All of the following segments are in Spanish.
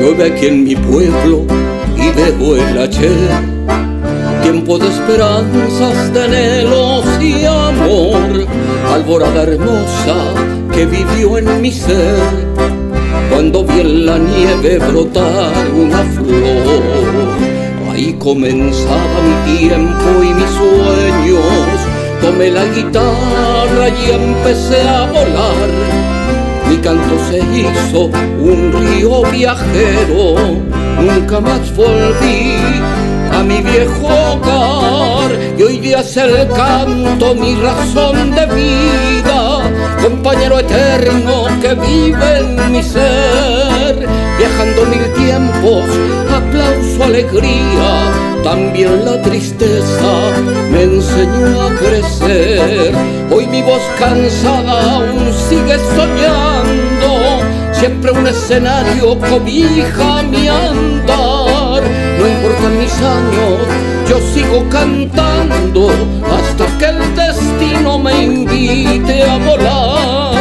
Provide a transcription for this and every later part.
Llueve aquí en mi pueblo y veo el ayer, tiempo de esperanzas, de anhelos y amor, alborada hermosa que vivió en mi ser, cuando vi en la nieve brotar una flor. Ahí comenzaba mi tiempo y mis sueños, tomé la guitarra y empecé a volar. Mi canto se hizo un río viajero, nunca más volví a mi viejo hogar. Y hoy día es el canto mi razón de vida, compañero eterno que vive en mi ser. Viajando mil tiempos, aplauso, alegría, también la tristeza me enseñó a crecer. Hoy mi voz cansada aún sigue soñando, siempre un escenario cobija mi andar. No importan mis años, yo sigo cantando hasta que el destino me invite a volar.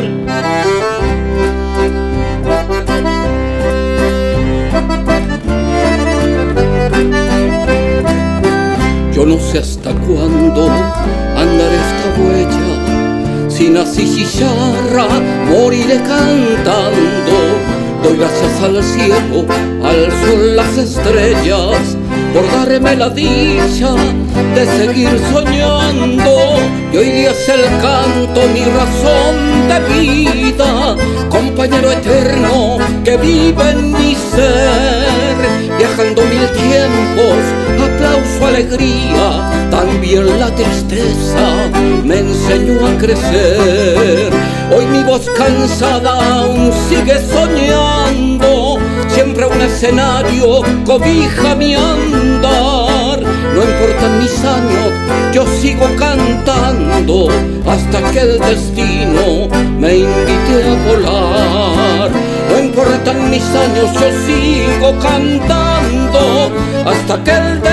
Yo no sé hasta cuándo andaré esta huella, si nací chicharra, moriré cantando. Doy gracias al cielo, al sol, las estrellas, por darme la dicha de seguir soñando. Y hoy día es el canto mi razón de vida, compañero eterno que vive en mi ser. Viajando mil tiempos, aplauso, alegría, también la tristeza me enseñó a crecer. Hoy mi voz cansada aún sigue soñando, siempre un escenario cobija mi andar. No importan mis años, yo sigo cantando hasta que el destino me invite a volar. No importan mis años, yo sigo cantando hasta que el